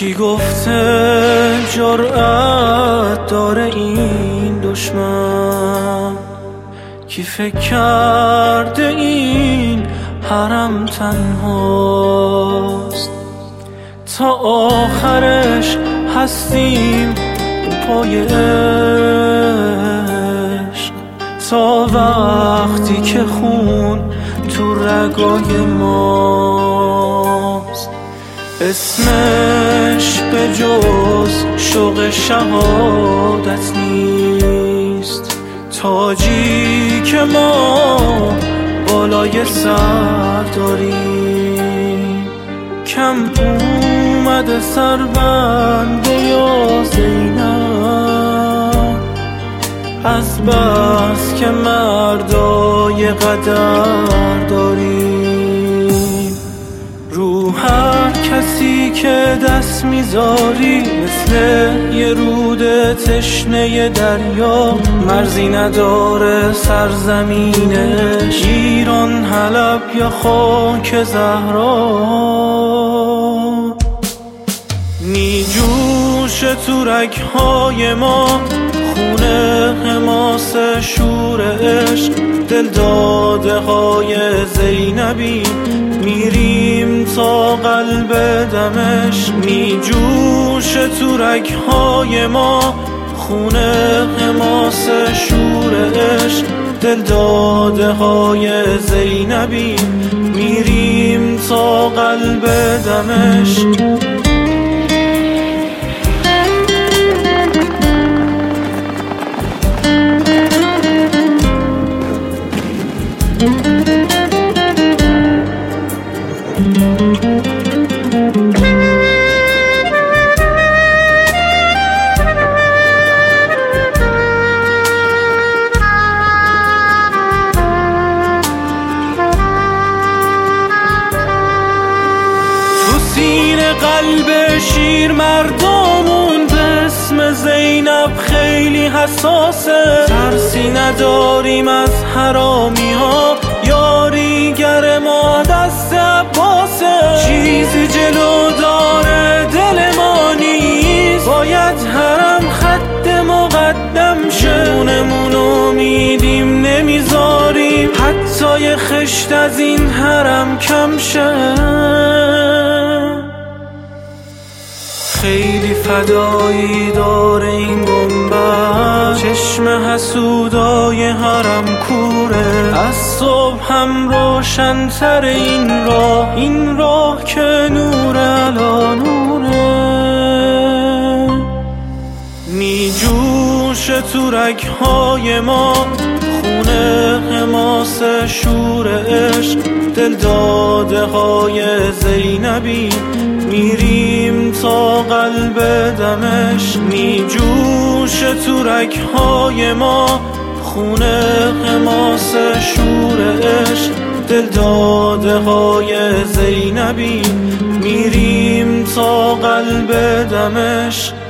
کی گفته جرأت داره این دشمن؟ کی فکر کرده این حرم تنهاست؟ تا آخرش هستیم پای عشق، تا وقتی که خون تو رگای ماست. اسمش به جز شوق شهادت نیست، تاجی که ما بالای سر داریم. کم اومده سربنده یا زینب، از بس که مردای قدر داریم. رو هر کسی که دست میذاری مثل یه رود تشنه دریا، مرزی نداره سرزمینش، ایران، حلب یا خاک زهرا. میجوشه تو رگ‌های ما خون حماس شور عشق، دل داده های زینبی، میریم تا قلب دمشق. میجوشه تو رگ‌های ما خون حماس شور عشق، دل داده های زینبی، میریم تا قلب دمشق. سینه قلب شیر مردمون به اسم زینب خیلی حساسه، ترسی نداریم از حرامی ها، یاریگر ما دست عباسه. چیزی جلو داره دل ما نیست، باید حرم خط مقدم شه. جونمون امیدیم نمیذاریم حتی یه خشت از این حرم کم شه. خیلی فدایی داره این گنبد، چشم حسودای حرم کوره. از صبح هم روشن‌تر این راه که نور علا نوره. میجوشه تو رگ‌های ما خون حماس شور عشق، دل داده های زینبی، میریم تا قلب دمشق. میجوشه تو رگ‌های ما خون حماس شور عشق، دل داده های زینبی، میریم تا قلب دمشق.